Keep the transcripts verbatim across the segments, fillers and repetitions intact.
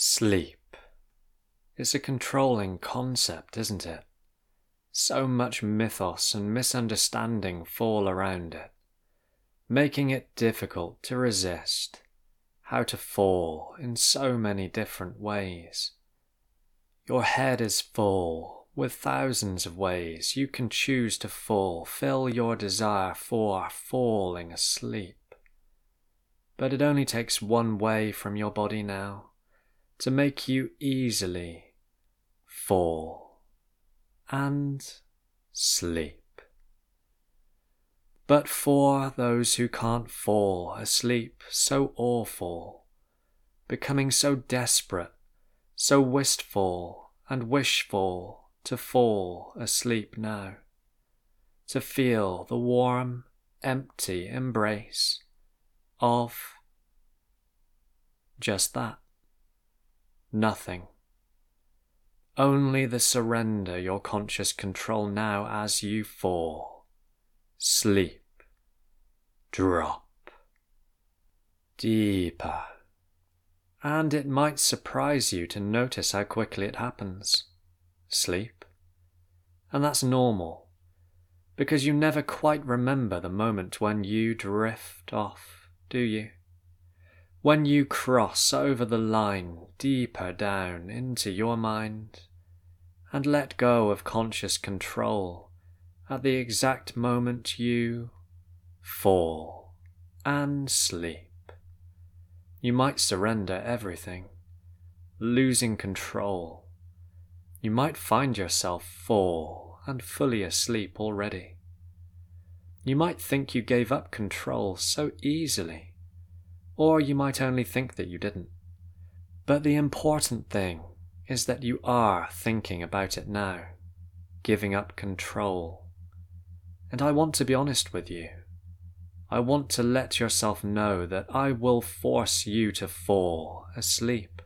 Sleep. It's a controlling concept, isn't it? So much mythos and misunderstanding fall around it, making it difficult to resist, how to fall in so many different ways. Your head is full with thousands of ways you can choose to fulfill your desire for falling asleep. But it only takes one way from your body now to make you easily fall and sleep. But for those who can't fall asleep so awful, becoming so desperate, so wistful and wishful to fall asleep now, to feel the warm, empty embrace of just that. Nothing. Only the surrender your conscious control now as you fall. Sleep. Drop. Deeper. And it might surprise you to notice how quickly it happens. Sleep. And that's normal, because you never quite remember the moment when you drift off, do you? When you cross over the line deeper down into your mind and let go of conscious control at the exact moment you fall and sleep. You might surrender everything, losing control. You might find yourself fall and fully asleep already. You might think you gave up control so easily. Or you might only think that you didn't. But the important thing is that you are thinking about it now, giving up control. And I want to be honest with you. I want to let yourself know that I will force you to fall asleep.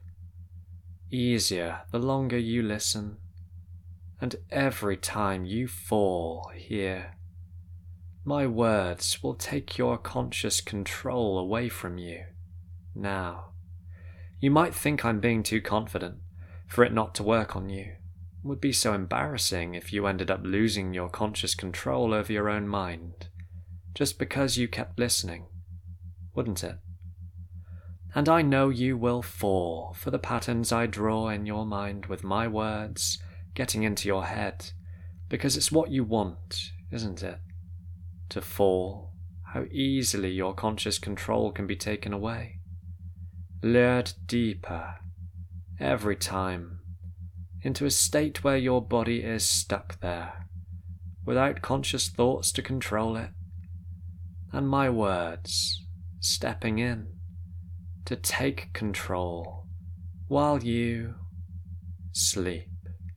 Easier the longer you listen, and every time you fall here, my words will take your conscious control away from you. Now, you might think I'm being too confident for it not to work on you. It would be so embarrassing if you ended up losing your conscious control over your own mind, just because you kept listening, wouldn't it? And I know you will fall for the patterns I draw in your mind with my words getting into your head, because it's what you want, isn't it? To fall, how easily your conscious control can be taken away, lured deeper every time into a state where your body is stuck there, without conscious thoughts to control it, and my words stepping in to take control while you sleep.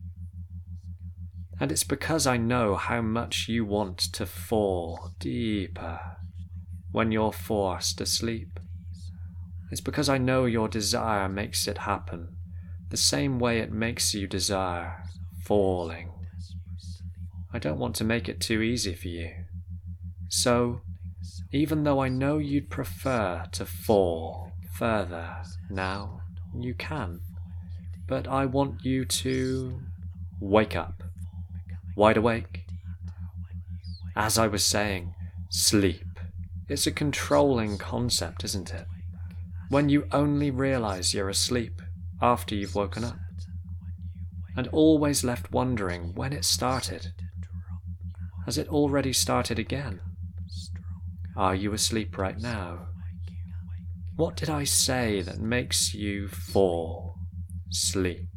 And it's because I know how much you want to fall deeper when you're forced asleep. It's because I know your desire makes it happen the same way it makes you desire falling. I don't want to make it too easy for you. So, even though I know you'd prefer to fall further now, you can. But I want you to wake up. Wide awake. As I was saying, sleep. It's a controlling concept, isn't it? When you only realize you're asleep after you've woken up, and always left wondering when it started. Has it already started again? Are you asleep right now? What did I say that makes you fall asleep?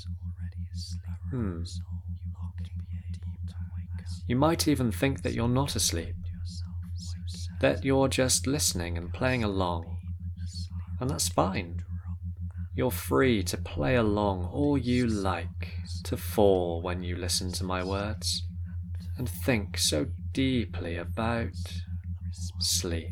Hmm. You might even think that you're not asleep, that you're just listening and playing along, and that's fine. You're free to play along all you like, to fall when you listen to my words, and think so deeply about sleep.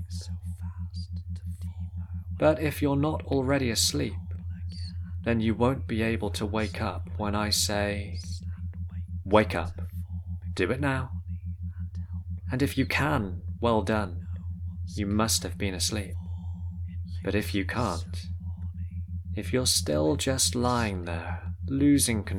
But if you're not already asleep, then you won't be able to wake up when I say, wake up. Do it now. And if you can, well done. You must have been asleep. But if you can't, if you're still just lying there, losing control.